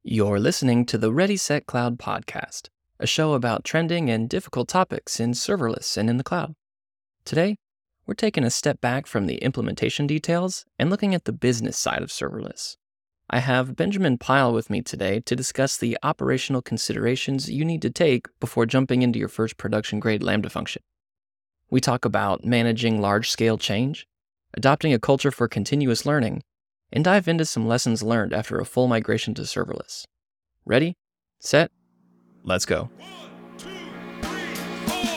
You're listening to the Ready Set Cloud podcast, a show about trending and difficult topics in serverless and in the cloud. Today, we're taking a step back from the implementation details and looking at the business side of serverless. I have Benjamin Pyle with me today to discuss the operational considerations you need to take before jumping into your first production-grade Lambda function. We talk about managing large-scale change, adopting a culture for continuous learning, and dive into some lessons learned after a full migration to serverless. Ready, set, let's go. 1, 2, 3,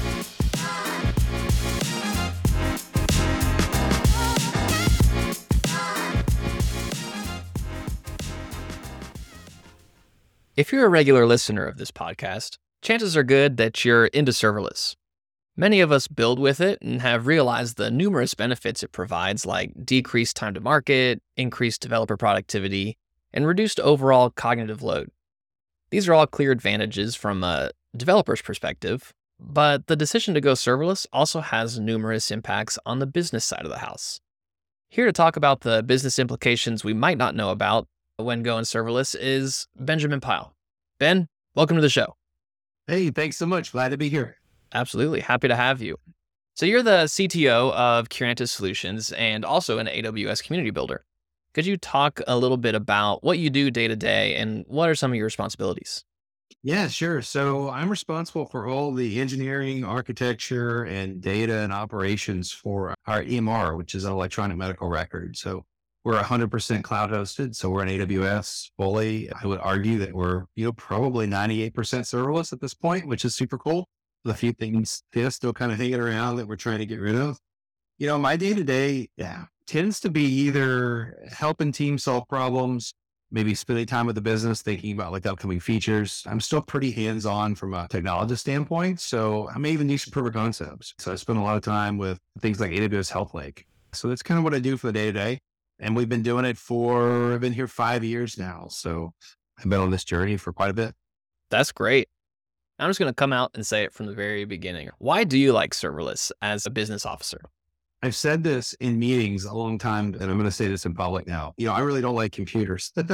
4. If you're a regular listener of this podcast, chances are good that you're into serverless. Many of us build with it and have realized the numerous benefits it provides, like decreased time to market, increased developer productivity, and reduced overall cognitive load. These are all clear advantages from a developer's perspective, but the decision to go serverless also has numerous impacts on the business side of the house. Here to talk about the business implications we might not know about when going serverless is Benjamin Pyle. Ben, welcome to the show. Hey, thanks so much. Glad to be here. Absolutely. Happy to have you. So you're the CTO of Curantis Solutions and also an AWS community builder. Could you talk a little bit about what you do day to day and what are some of your responsibilities? Yeah, sure. So I'm responsible for all the engineering, architecture, and data and operations for our EMR, which is an electronic medical record. So we're 100% cloud hosted. So we're in AWS fully. I would argue that we're, probably 98% serverless at this point, which is super cool. A few things still kind of hanging around that we're trying to get rid of. My day to day tends to be either helping teams solve problems, maybe spending time with the business, thinking about like upcoming features. I'm still pretty hands-on from a technologist standpoint. So I may even do some proof of concepts. So I spend a lot of time with things like AWS Health Lake. So that's kind of what I do for the day to day. And I've been here 5 years now. So I've been on this journey for quite a bit. That's great. I'm just going to come out and say it from the very beginning. Why do you like serverless as a business officer? I've said this in meetings a long time, and I'm going to say this in public now. I really don't like computers. So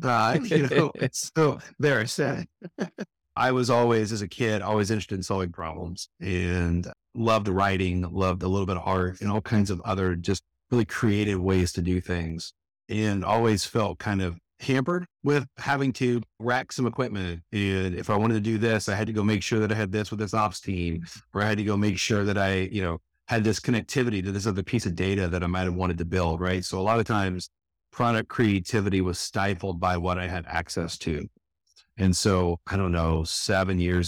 there I said it. I was always, as a kid, always interested in solving problems and loved writing, loved a little bit of art and all kinds of other just really creative ways to do things, and always felt kind of hampered with having to rack some equipment. And if I wanted to do this, I had to go make sure that I had this with this ops team, or I had to go make sure that I, had this connectivity to this other piece of data that I might have wanted to build. Right. So a lot of times product creativity was stifled by what I had access to. And so, I don't know, 6 years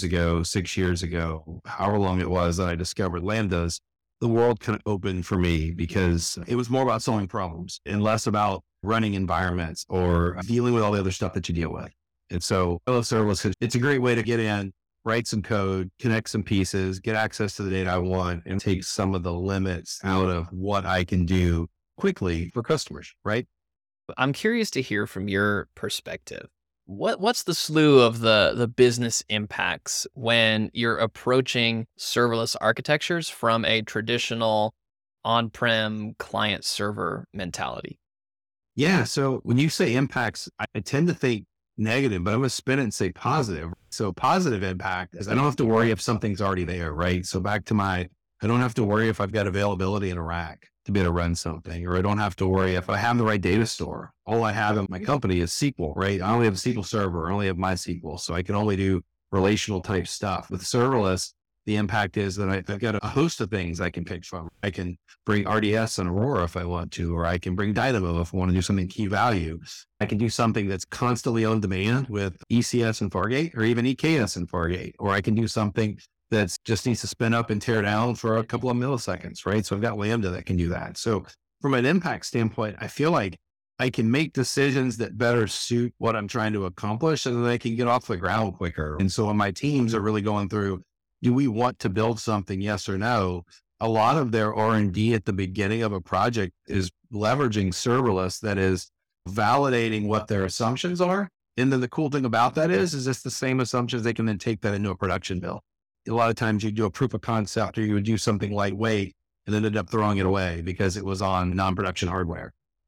ago, however long it was that I discovered Lambdas, the world kind of opened for me because it was more about solving problems and less about running environments or dealing with all the other stuff that you deal with. And so I love serverless. It's a great way to get in, write some code, connect some pieces, get access to the data I want, and take some of the limits out of what I can do quickly for customers, right? I'm curious to hear from your perspective. What's the slew of the business impacts when you're approaching serverless architectures from a traditional on-prem client server mentality? Yeah. So when you say impacts, I tend to think negative, but I'm going to spin it and say positive. So positive impact is I don't have to worry if something's already there, right? So I don't have to worry if I've got availability in a rack to be able to run something, or I don't have to worry if I have the right data store. All I have in my company is SQL, right? I only have a SQL server. I only have MySQL. So I can only do relational type stuff. With serverless, the impact is that I've got a host of things I can pick from. I can bring RDS and Aurora if I want to, or I can bring Dynamo if I want to do something key value. I can do something that's constantly on demand with ECS and Fargate, or even EKS and Fargate, or I can do something that just needs to spin up and tear down for a couple of milliseconds, right? So I've got Lambda that can do that. So from an impact standpoint, I feel like I can make decisions that better suit what I'm trying to accomplish, and then I can get off the ground quicker. And so when my teams are really going through, do we want to build something? Yes or no? A lot of their R&D at the beginning of a project is leveraging serverless, that is validating what their assumptions are. And then the cool thing about that is it's the same assumptions. They can then take that into a production build. A lot of times you do a proof of concept, or you would do something lightweight and then end up throwing it away because it was on non-production hardware.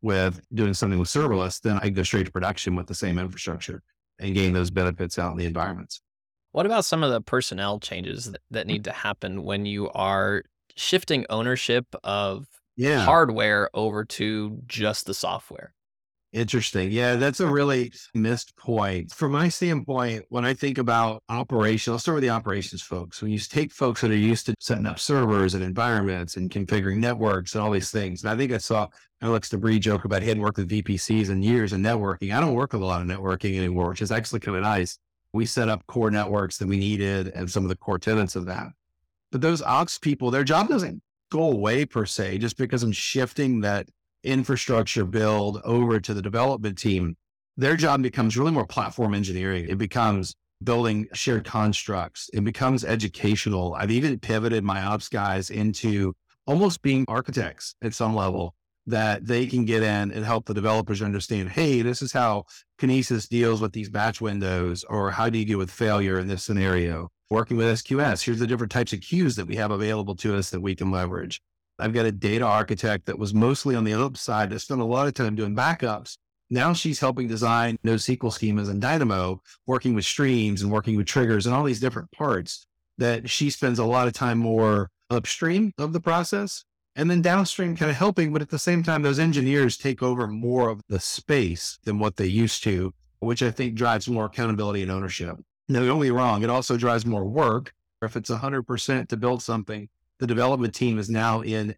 with doing something with serverless, then I go straight to production with the same infrastructure and gain those benefits out in the environments. What about some of the personnel changes that need to happen when you are shifting ownership of Yeah. hardware over to just the software? Interesting. Yeah, that's a really missed point. From my standpoint, when I think about operations, I'll start with the operations folks. When you take folks that are used to setting up servers and environments and configuring networks and all these things, and I think I saw Alex Debris joke about he hadn't worked with VPCs in years in networking. I don't work with a lot of networking anymore, which is actually kind of nice. We set up core networks that we needed and some of the core tenets of that. But those ops people, their job doesn't go away per se, just because I'm shifting that infrastructure build over to the development team. Their job becomes really more platform engineering. It becomes building shared constructs. It becomes educational. I've even pivoted my ops guys into almost being architects at some level, that they can get in and help the developers understand, hey, this is how Kinesis deals with these batch windows, or how do you deal with failure in this scenario? Working with SQS, here's the different types of queues that we have available to us that we can leverage. I've got a data architect that was mostly on the ops side that spent a lot of time doing backups. Now she's helping design NoSQL schemas in Dynamo, working with streams and working with triggers and all these different parts that she spends a lot of time more upstream of the process, and then downstream kind of helping. But at the same time, those engineers take over more of the space than what they used to, which I think drives more accountability and ownership. No, don't get me wrong. It also drives more work. If it's 100% to build something, the development team is now in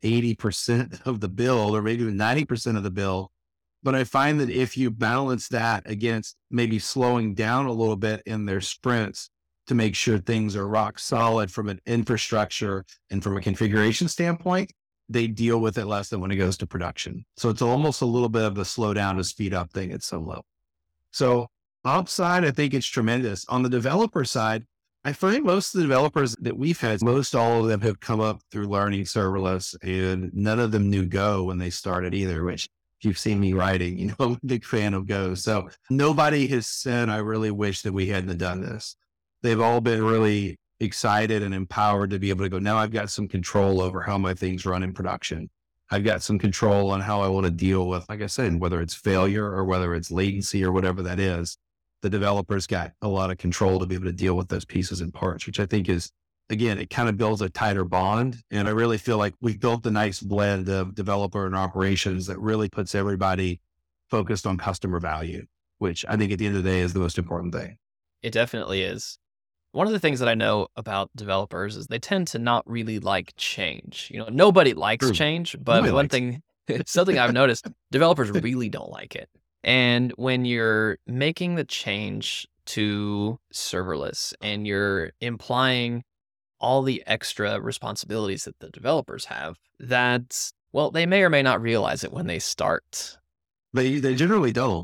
80% of the build, or maybe even 90% of the build. But I find that if you balance that against maybe slowing down a little bit in their sprints to make sure things are rock solid from an infrastructure and from a configuration standpoint, they deal with it less than when it goes to production. So it's almost a little bit of the slow down to speed up thing at some level. So ops side, I think it's tremendous. On the developer side, I find most of the developers that we've had, most all of them have come up through learning serverless, and none of them knew Go when they started either, which if you've seen me writing, I'm a big fan of Go. So nobody has said, I really wish that we hadn't done this. They've all been really excited and empowered to be able to go, now I've got some control over how my things run in production. I've got some control on how I want to deal with, like I said, whether it's failure or whether it's latency or whatever that is. The developers got a lot of control to be able to deal with those pieces and parts, which I think is, again, it kind of builds a tighter bond. And I really feel like we've built a nice blend of developer and operations that really puts everybody focused on customer value, which I think at the end of the day is the most important thing. It definitely is. One of the things that I know about developers is they tend to not really like change. Nobody likes True. change, but Nobody one likes thing, something I've noticed, developers really don't like it. And when you're making the change to serverless and you're implying all the extra responsibilities that the developers have, that, well, they may or may not realize it when they start. They generally don't.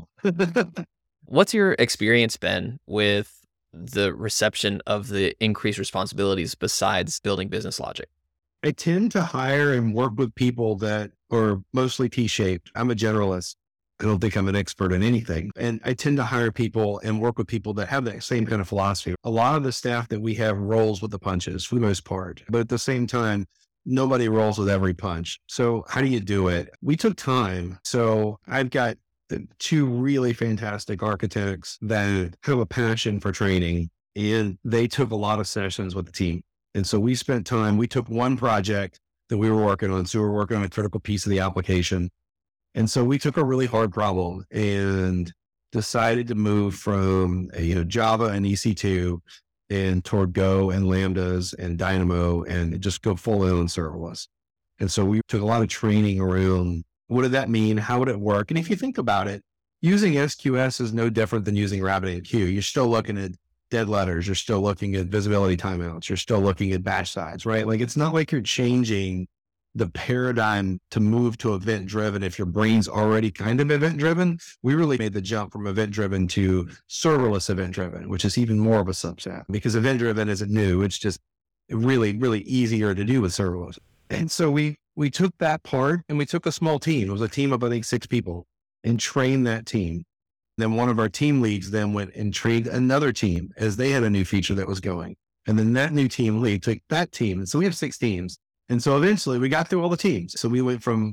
What's your experience been with the reception of the increased responsibilities besides building business logic? I tend to hire and work with people that are mostly T-shaped. I'm a generalist. I don't think I'm an expert in anything. And I tend to hire people and work with people that have that same kind of philosophy. A lot of the staff that we have rolls with the punches for the most part, but at the same time, nobody rolls with every punch. So how do you do it? We took time. So I've got two really fantastic architects that have a passion for training, and they took a lot of sessions with the team. And so we spent time, we took one project that we were working on. So we were working on a critical piece of the application. And so we took a really hard problem and decided to move from Java and EC2 and toward Go and Lambdas and Dynamo and just go full on serverless. And so we took a lot of training around what did that mean? How would it work? And if you think about it, using SQS is no different than using RabbitMQ. You're still looking at dead letters. You're still looking at visibility timeouts. You're still looking at batch size, right? Like it's not like you're changing the paradigm to move to event driven. If your brain's already kind of event driven, we really made the jump from event driven to serverless event driven, which is even more of a subset because event driven isn't new. It's just really, really easier to do with serverless. And so we took that part and we took a small team. It was a team of, I think, 6 people and trained that team. Then one of our team leads then went and trained another team as they had a new feature that was going. And then that new team lead took that team. And so we have 6 teams. And so eventually we got through all the teams. So we went from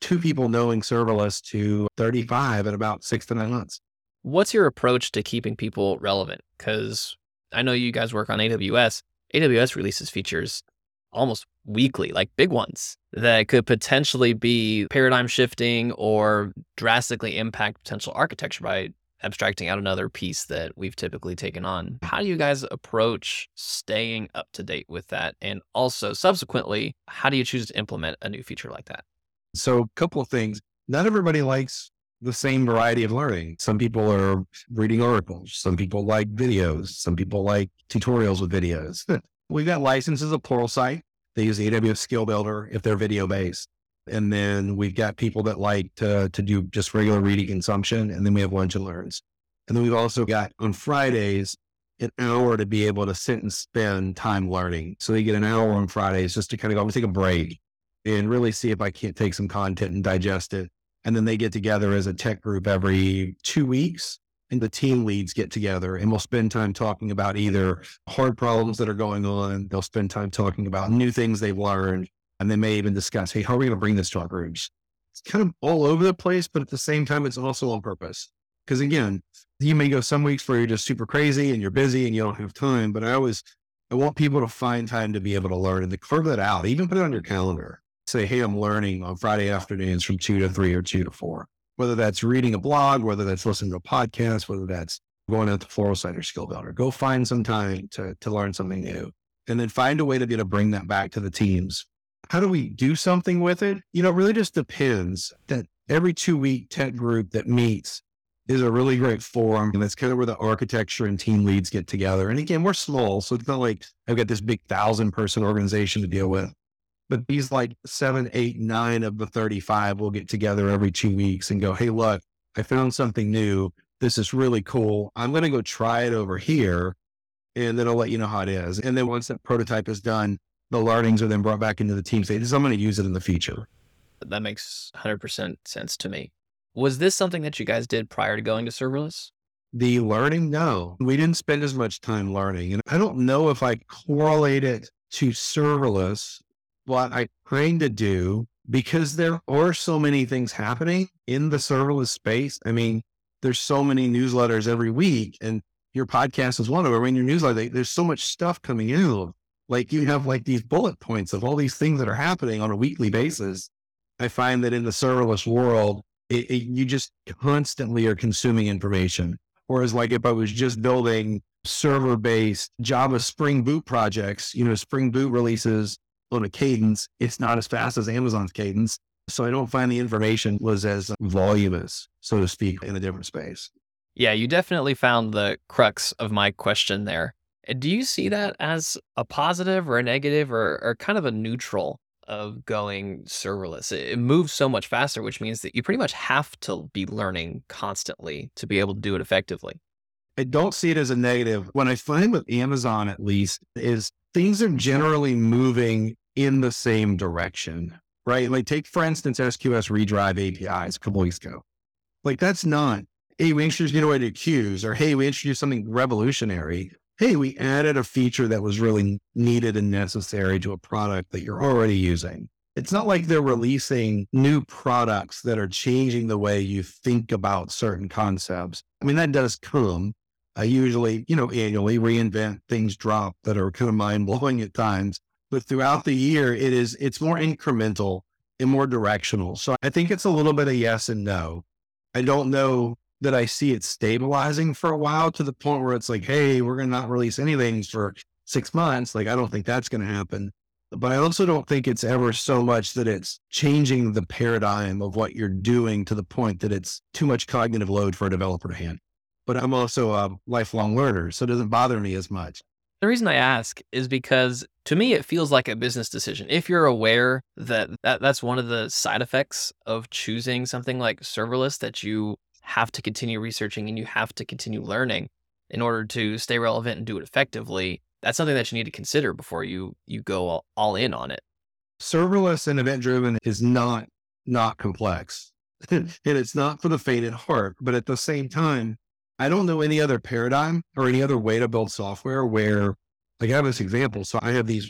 2 people knowing serverless to 35 in about 6 to 9 months. What's your approach to keeping people relevant? Because I know you guys work on AWS. AWS releases features almost weekly, like big ones that could potentially be paradigm shifting or drastically impact potential architecture by abstracting out another piece that we've typically taken on. How do you guys approach staying up to date with that? And also, subsequently, how do you choose to implement a new feature like that? So a couple of things. Not everybody likes the same variety of learning. Some people are reading articles. Some people like videos. Some people like tutorials with videos. We've got licenses of Pluralsight. They use the AWS Skill Builder if they're video based. And then we've got people that like to do just regular reading consumption. And then we have lunch and learns. And then we've also got on Fridays, an hour to be able to sit and spend time learning. So they get an hour on Fridays just to kind of go and take a break and really see if I can't take some content and digest it. And then they get together as a tech group every 2 weeks, and the team leads get together and we'll spend time talking about either hard problems that are going on. They'll spend time talking about new things they've learned. And they may even discuss, hey, how are we going to bring this to our groups? It's kind of all over the place, but at the same time, it's also on purpose. Because again, you may go some weeks where you're just super crazy and you're busy and you don't have time, but I want people to find time to be able to learn and to carve that out, even put it on your calendar. Say, hey, I'm learning on Friday afternoons from 2 to 3 or 2 to 4, whether that's reading a blog, whether that's listening to a podcast, whether that's going out to Pluralsight or Skill Builder. Go find some time to learn something new, and then find a way to be able to bring that back to the teams. How do we do something with it? It really just depends. That every 2-week tech group that meets is a really great forum. And that's kind of where the architecture and team leads get together. And again, we're small, so it's not like I've got this big 1,000-person organization to deal with. But these like 7, 8, 9 of the 35 will get together every 2 weeks and go, hey, look, I found something new. This is really cool. I'm going to go try it over here. And then I'll let you know how it is. And then once that prototype is done, the learnings are then brought back into the team. Say, I'm going to use it in the future. That makes 100% sense to me. Was this something that you guys did prior to going to serverless? The learning, no, we didn't spend as much time learning. And I don't know if I correlate it to serverless. What I kind of do, because there are so many things happening in the serverless space. I mean, there's so many newsletters every week, and your podcast is one of them. In your newsletter, there's so much stuff coming in. Like you have like these bullet points of all these things that are happening on a weekly basis. I find that in the serverless world, you just constantly are consuming information. Whereas like if I was just building server-based Java Spring Boot projects, Spring Boot releases on a cadence, it's not as fast as Amazon's cadence. So I don't find the information was as voluminous, so to speak, in a different space. Yeah, you definitely found the crux of my question there. Do you see that as a positive or a negative or kind of a neutral of going serverless? It moves so much faster, which means that you pretty much have to be learning constantly to be able to do it effectively. I don't see it as a negative. What I find with Amazon, at least, is things are generally moving in the same direction, right? Like take, for instance, SQS Redrive APIs a couple weeks ago. Like that's not, hey, we introduced new queues, or hey, we introduced something revolutionary. Hey, we added a feature that was really needed and necessary to a product that you're already using. It's not like they're releasing new products that are changing the way you think about certain concepts. I mean, that does come. I usually, annually reinvent, things drop that are kind of mind blowing at times, but throughout the year, it's more incremental and more directional. So I think it's a little bit of yes and no. I don't know that I see it stabilizing for a while to the point where it's like, hey, we're going to not release anything for 6 months. Like, I don't think that's going to happen. But I also don't think it's ever so much that it's changing the paradigm of what you're doing to the point that it's too much cognitive load for a developer to handle. But I'm also a lifelong learner, so it doesn't bother me as much. The reason I ask is because to me, it feels like a business decision. If you're aware that that's one of the side effects of choosing something like serverless, that you have to continue researching and you have to continue learning in order to stay relevant and do it effectively, that's something that you need to consider before you go all in on it. Serverless and event-driven is not complex. And it's not for the faint at heart. But at the same time, I don't know any other paradigm or any other way to build software where, like I have this example. So I have these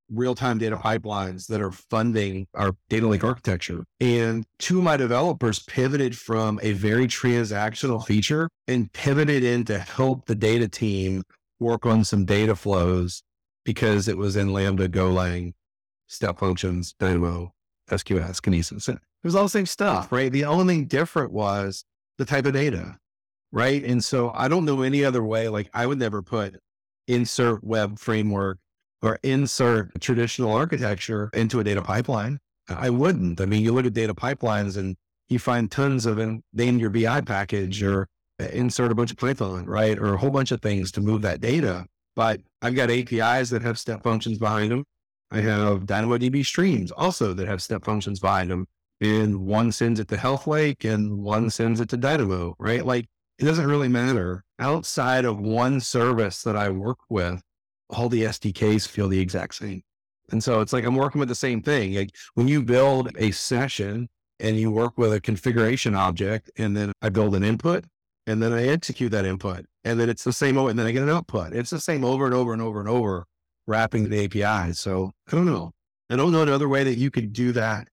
real-time data pipelines that are funding our data lake architecture. And two of my developers pivoted from a very transactional feature and pivoted in to help the data team work on some data flows because it was in Lambda, Golang, step functions, Dynamo, SQS, Kinesis. It was all the same stuff, right? The only thing different was the type of data, right? And so I don't know any other way. Like I would never put insert web framework or insert traditional architecture into a data pipeline. I wouldn't. I mean, you look at data pipelines and you find tons of name your BI package or insert a bunch of Python, right? Or a whole bunch of things to move that data. But I've got APIs that have step functions behind them. I have DynamoDB streams also that have step functions behind them. And one sends it to Health Lake and one sends it to Dynamo, right? Like it doesn't really matter. Outside of one service that I work with, all the SDKs feel the exact same. And so it's like I'm working with the same thing. Like when you build a session and you work with a configuration object, and then I build an input, and then I execute that input, and then it's the same, and then I get an output. It's the same over and over and over and over, wrapping the APIs. So I don't know. I don't know another way that you could do that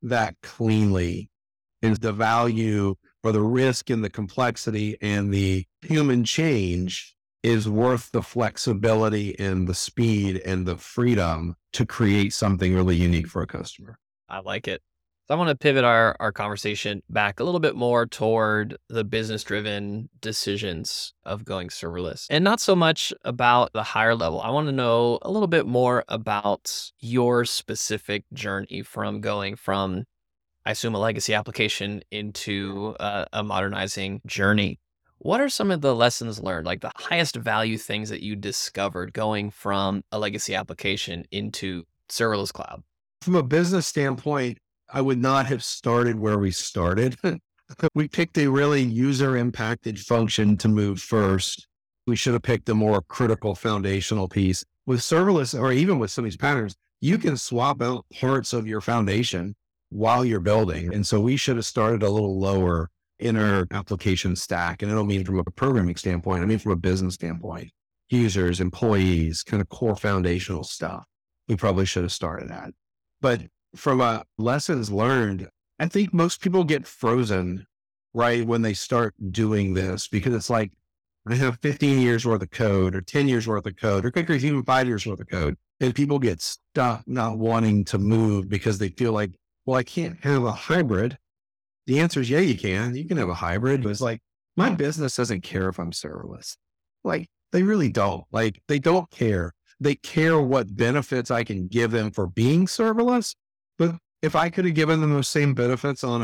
cleanly. Is the value or the risk and the complexity and the human change is worth the flexibility and the speed and the freedom to create something really unique for a customer. I like it. So I want to pivot our conversation back a little bit more toward the business-driven decisions of going serverless, and not so much about the higher level. I want to know a little bit more about your specific journey from going from, I assume, a legacy application into a modernizing journey. What are some of the lessons learned, like the highest value things that you discovered going from a legacy application into serverless cloud? From a business standpoint, I would not have started where we started. We picked a really user impacted function to move first. We should have picked a more critical foundational piece. With serverless, or even with some of these patterns, you can swap out parts of your foundation while you're building. And so we should have started a little lower in our application stack. And I don't mean from a programming standpoint, I mean from a business standpoint, users, employees, kind of core foundational stuff. We probably should have started at. But from a lessons learned, I think most people get frozen right when they start doing this, because it's like, I have 15 years worth of code or 10 years worth of code, or quicker, even 5 years worth of code. And people get stuck not wanting to move because they feel like, well, I can't have a hybrid. The answer is, yeah, you can. You can have a hybrid. But it's like, my business doesn't care if I'm serverless. Like, they really don't. Like, they don't care. They care what benefits I can give them for being serverless. But if I could have given them those same benefits on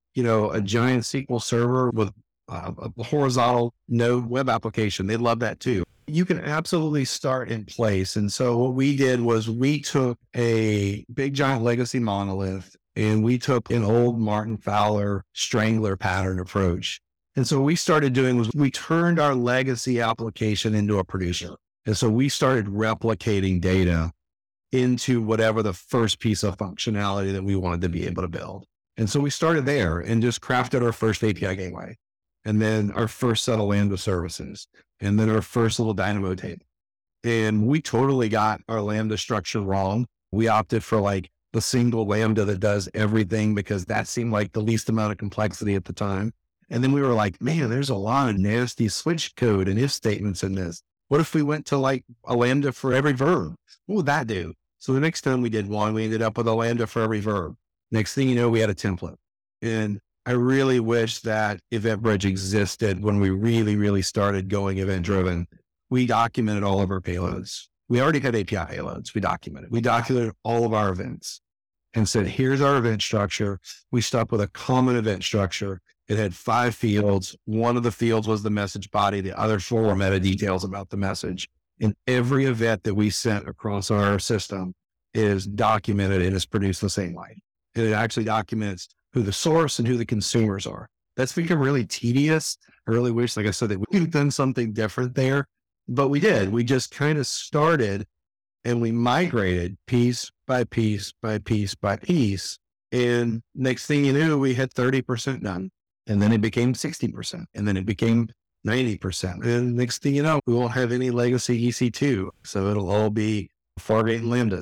a giant SQL server with a horizontal node web application, they love that too. You can absolutely start in place. And so what we did was we took a big giant legacy monolith and we took an old Martin Fowler strangler pattern approach. And so what we started doing was we turned our legacy application into a producer. And so we started replicating data into whatever the first piece of functionality that we wanted to be able to build. And so we started there and just crafted our first API gateway, and then our first set of Lambda services, and then our first little Dynamo table. And we totally got our Lambda structure wrong. We opted for like the single Lambda that does everything because that seemed like the least amount of complexity at the time. And then we were like, man, there's a lot of nasty switch code and if statements in this. What if we went to like a Lambda for every verb? What would that do? So the next time we did one, we ended up with a Lambda for every verb. Next thing you know, we had a template. And I really wish that EventBridge existed when we really, really started going event driven. We documented all of our payloads. We already had API payloads. We documented all of our events and said, here's our event structure. We stopped with a common event structure. It had 5 fields. One of the fields was the message body. The other 4 were meta details about the message. And every event that we sent across our system is documented and is produced the same way. And it actually documents who the source and who the consumers are. That's become really tedious. I really wish, like I said, that we'd done something different there, but we did. We just kind of started and we migrated piece by piece by piece by piece. And next thing you knew, we had 30% done. And then it became 60%. And then it became 90%. And next thing you know, we won't have any legacy EC2. So it'll all be Fargate and Lambdas.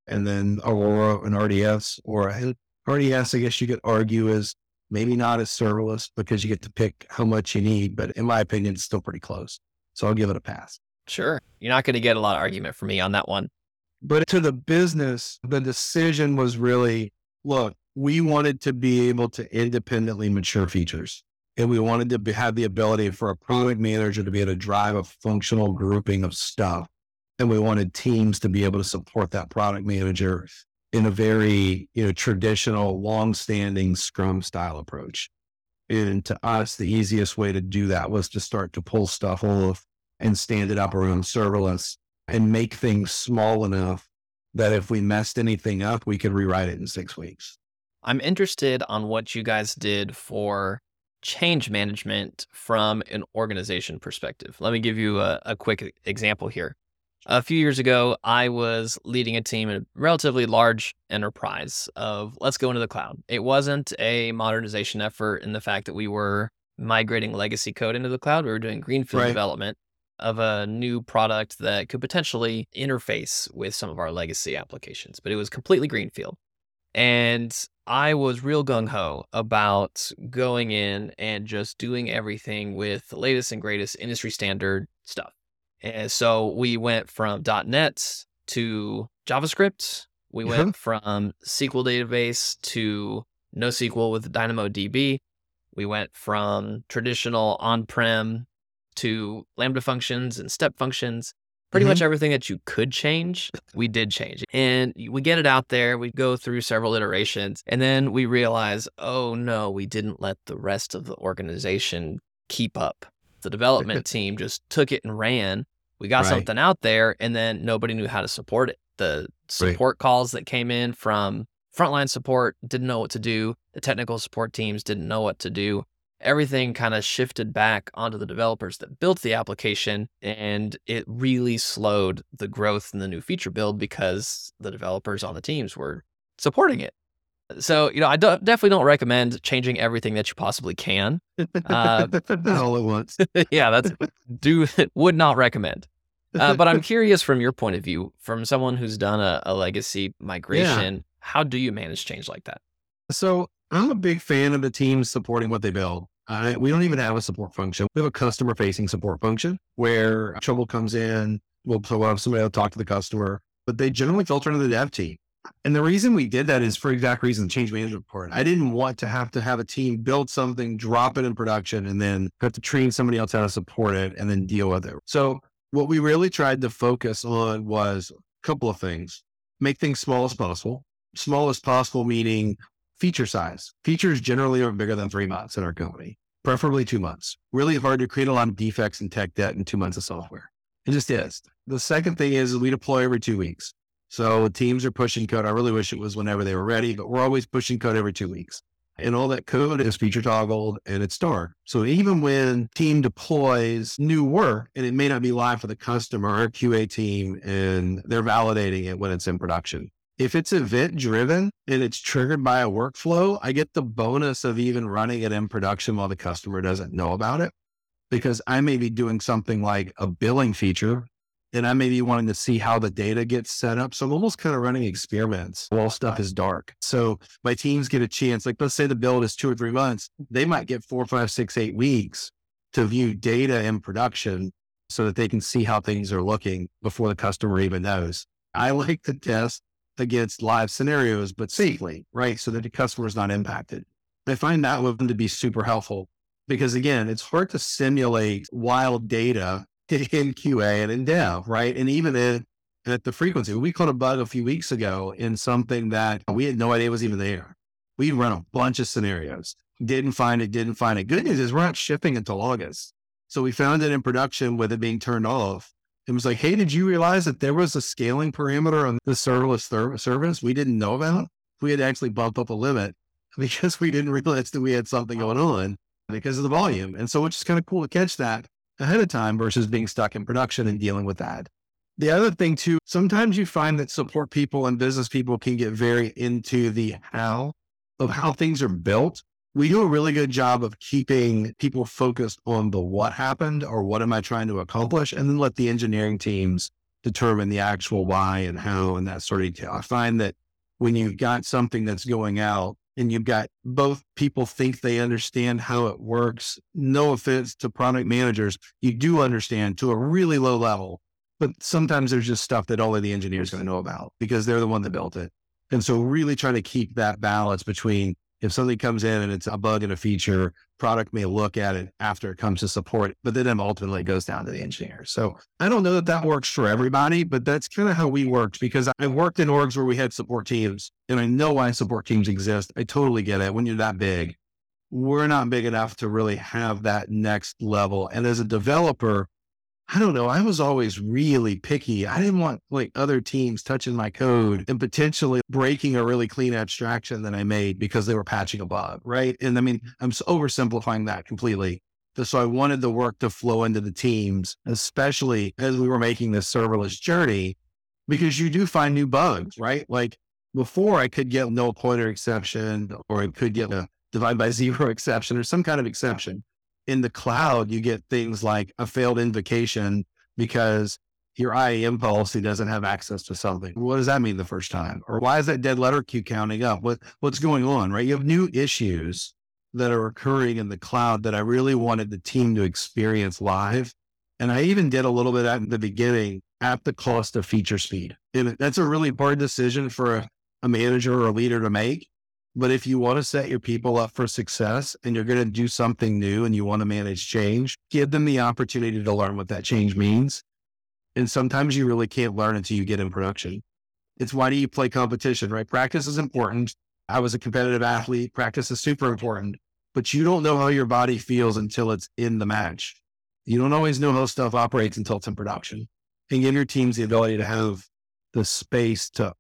and then Aurora and RDS, or RDS, I guess you could argue is maybe not as serverless because you get to pick how much you need, but in my opinion, it's still pretty close. So I'll give it a pass. Sure. You're not going to get a lot of argument from me on that one. But to the business, the decision was really, look, we wanted to be able to independently mature features. And we wanted to have the ability for a product manager to be able to drive a functional grouping of stuff. And we wanted teams to be able to support that product manager in a very, traditional, long-standing Scrum style approach. And to us, the easiest way to do that was to start to pull stuff off and stand it up around serverless and make things small enough that if we messed anything up, we could rewrite it in 6 weeks. I'm interested on what you guys did for change management from an organization perspective. Let me give you a quick example here. A few years ago, I was leading a team in a relatively large enterprise of let's go into the cloud. It wasn't a modernization effort in the fact that we were migrating legacy code into the cloud. We were doing greenfield development of a new product that could potentially interface with some of our legacy applications, but it was completely greenfield. And I was real gung-ho about going in and just doing everything with the latest and greatest industry standard stuff. And so we went from .NET to JavaScript. We went from SQL database to NoSQL with DynamoDB. We went from traditional on-prem to Lambda functions and step functions. Pretty much everything that you could change, we did change. And we get it out there, we go through several iterations, and then we realize, oh no, we didn't let the rest of the organization keep up. The development team just took it and ran. We got something out there, and then nobody knew how to support it. The support calls that came in from frontline support didn't know what to do. The technical support teams didn't know what to do. Everything kind of shifted back onto the developers that built the application, and it really slowed the growth in the new feature build because the developers on the teams were supporting it. So, I definitely don't recommend changing everything that you possibly can. All at once. Yeah, would not recommend. But I'm curious from your point of view, from someone who's done a legacy migration, how do you manage change like that? So I'm a big fan of the teams supporting what they build. We don't even have a support function. We have a customer-facing support function where trouble comes in, we'll have somebody will talk to the customer, but they generally filter into the dev team. And the reason we did that is for exact reason, the change management part. I didn't want to have a team build something, drop it in production, and then have to train somebody else how to support it and then deal with it. So what we really tried to focus on was a couple of things. Make things small as possible. Small as possible meaning feature size. Features generally are bigger than 3 months in our company, preferably 2 months. Really hard to create a lot of defects and tech debt in 2 months of software. It just is. The second thing is we deploy every 2 weeks. So teams are pushing code. I really wish it was whenever they were ready, but we're always pushing code every 2 weeks. And all that code is feature toggled and it's stored. So even when team deploys new work and it may not be live for the customer or QA team and they're validating it when it's in production. If it's event driven and it's triggered by a workflow, I get the bonus of even running it in production while the customer doesn't know about it, because I may be doing something like a billing feature and I may be wanting to see how the data gets set up. So I'm almost kind of running experiments while stuff is dark. So my teams get a chance, like let's say the build is 2 or 3 months, they might get 4, 5, 6, 8 weeks to view data in production so that they can see how things are looking before the customer even knows. I like to test against live scenarios, but safely, right? So that the customer is not impacted. I find that one to be super helpful because again, it's hard to simulate wild data in QA and in dev, right? And even at the frequency, we caught a bug a few weeks ago in something that we had no idea was even there. We run a bunch of scenarios, didn't find it. Good news is we're not shipping until August. So we found it in production with it being turned off. It was like, hey, did you realize that there was a scaling parameter on the serverless service we didn't know about? We had actually bumped up a limit because we didn't realize that we had something going on because of the volume. And so it's just kind of cool to catch that ahead of time versus being stuck in production and dealing with that. The other thing too, sometimes you find that support people and business people can get very into the how of how things are built. We do a really good job of keeping people focused on the what happened or what am I trying to accomplish, and then let the engineering teams determine the actual why and how and that sort of detail. I find that when you've got something that's going out and you've got both people think they understand how it works, no offense to product managers, you do understand to a really low level, but sometimes there's just stuff that only the engineer is going to know about because they're the one that built it. And so really trying to keep that balance between if something comes in and it's a bug in a feature, product may look at it after it comes to support, but then ultimately it goes down to the engineer. So I don't know that that works for everybody, but that's kind of how we worked because I worked in orgs where we had support teams and I know why support teams exist. I totally get it. When you're that big, we're not big enough to really have that next level. And as a developer, I don't know. I was always really picky. I didn't want like other teams touching my code and potentially breaking a really clean abstraction that I made because they were patching a bug, right? And I mean, I'm oversimplifying that completely. So I wanted the work to flow into the teams, especially as we were making this serverless journey, because you do find new bugs, right? Like before I could get null pointer exception, or I could get a divide by zero exception or some kind of exception. In the cloud, you get things like a failed invocation because your IAM policy doesn't have access to something. What does that mean the first time? Or why is that dead letter queue counting up? What's going on, right? You have new issues that are occurring in the cloud that I really wanted the team to experience live. And I even did a little bit at the beginning at the cost of feature speed. And that's a really hard decision for a manager or a leader to make. But if you want to set your people up for success and you're going to do something new and you want to manage change, give them the opportunity to learn what that change means. And sometimes you really can't learn until you get in production. It's why do you play competition, right? Practice is important. I was a competitive athlete. Practice is super important, but you don't know how your body feels until it's in the match. You don't always know how stuff operates until it's in production. And give your teams the ability to have the space to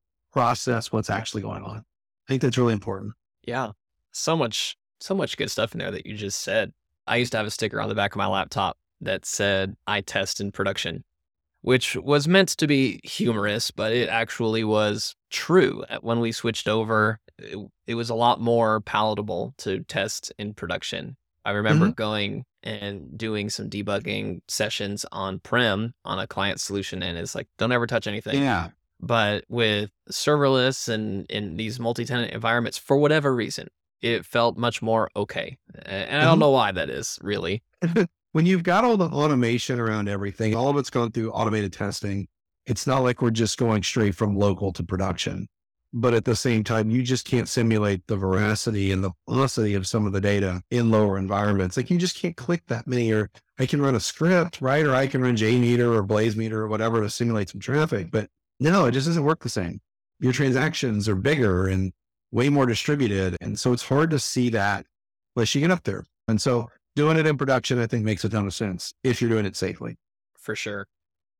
process what's actually going on. I think that's really important. Yeah. So much good stuff in there that you just said. I used to have a sticker on the back of my laptop that said, I test in production, which was meant to be humorous, but it actually was true. When we switched over, it was a lot more palatable to test in production. I remember going and doing some debugging sessions on-prem on a client solution, and it's like, don't ever touch anything. Yeah. But with serverless and in these multi-tenant environments, for whatever reason, it felt much more okay. And I don't know why that is, really. When you've got all the automation around everything, all of it's going through automated testing. It's not like we're just going straight from local to production. But at the same time, you just can't simulate the veracity and the velocity of some of the data in lower environments. Like you just can't click that many, or I can run a script, right? Or I can run JMeter or BlazeMeter or whatever to simulate some traffic. But no, it just doesn't work the same. Your transactions are bigger and way more distributed. And so it's hard to see that unless you get up there. And so doing it in production, I think makes a ton of sense if you're doing it safely. For sure.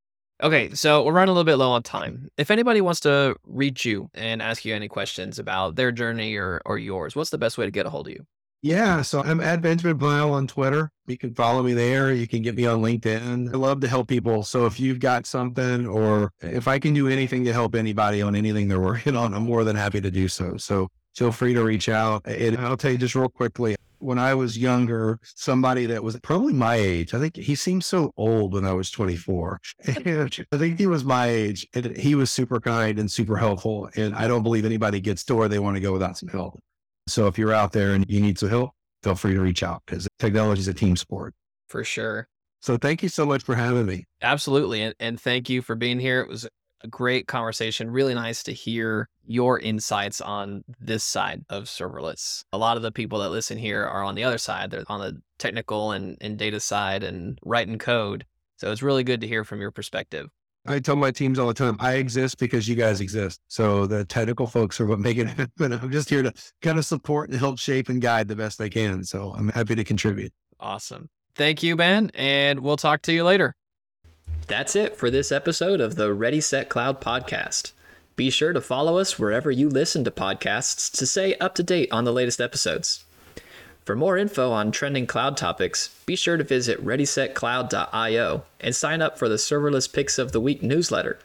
Okay, so we're running a little bit low on time. If anybody wants to reach you and ask you any questions about their journey or yours, what's the best way to get a hold of you? Yeah, so I'm at Benjamin Bile on Twitter. You can follow me there. You can get me on LinkedIn. I love to help people. So if you've got something, or if I can do anything to help anybody on anything they're working on, I'm more than happy to do so. So feel free to reach out. And I'll tell you just real quickly, when I was younger, somebody that was probably my age, I think he seemed so old when I was 24. I think he was my age, and he was super kind and super helpful. And I don't believe anybody gets to where they want to go without some help. So if you're out there and you need some help, feel free to reach out because technology is a team sport. For sure. So thank you so much for having me. Absolutely. And thank you for being here. It was a great conversation. Really nice to hear your insights on this side of serverless. A lot of the people that listen here are on the other side. They're on the technical and data side and writing code. So it's really good to hear from your perspective. I tell my teams all the time, I exist because you guys exist. So the technical folks are what make it happen. I'm just here to kind of support and help shape and guide the best I can. So I'm happy to contribute. Awesome. Thank you, Ben, and we'll talk to you later. That's it for this episode of the Ready Set Cloud podcast. Be sure to follow us wherever you listen to podcasts to stay up to date on the latest episodes. For more info on trending cloud topics, be sure to visit readysetcloud.io and sign up for the Serverless Picks of the Week newsletter.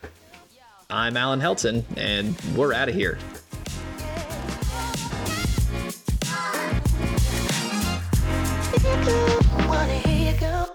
I'm Alan Helton, and we're out of here. Wanna hear you go.